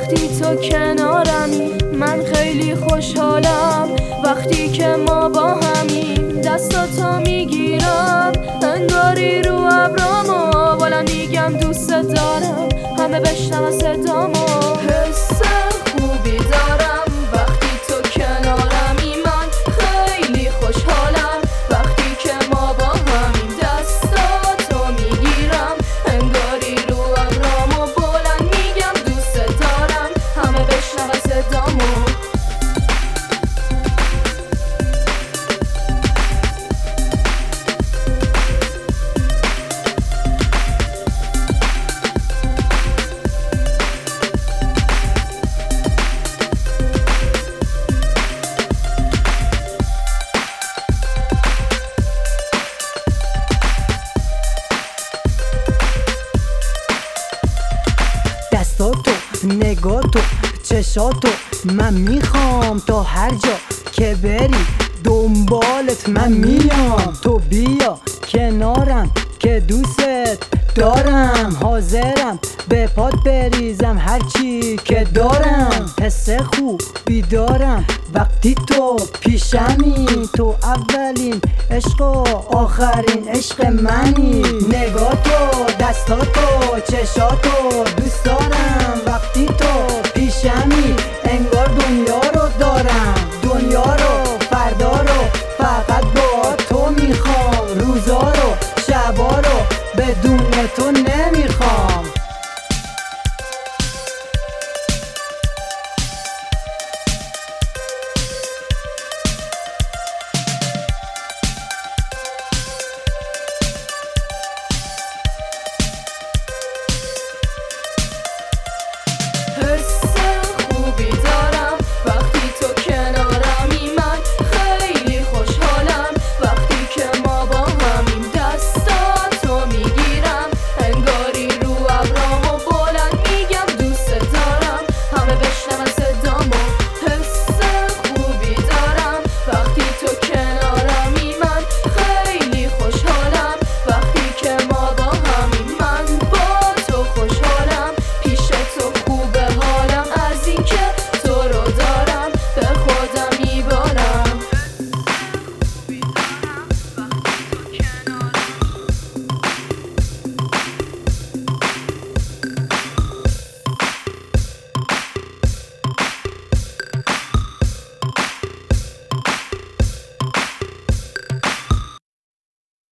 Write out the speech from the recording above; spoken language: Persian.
وقتی تو کنارمی. من خیلی خوشحالم وقتی که ما با همیم. دستاتو میگیرم انگاری رو ابرامو، بلند میگم دوست دارم همه بشنون صدامو. حس خوبی دارم وقتی تو کنارمی. من خیلی خوشحالم وقتی که ما با همیم. دستاتو میگیرم انگاری رو ابرامو، بلند میگم دوست دارم همه بشنون صدامو. دستاتو، نگاتو، چشاتو من میخوام. تا هر جا که بری دنبالت من میام. تو بیا کنارم که دوست دارم. حاضرم به پات بریزم هرچی که دارم. حس خوبی دارم وقتی تو پیشمی. تو اولین عشق و آخرین عشق منی. نگاتو، دستاتو، چشاتو دوست دارم.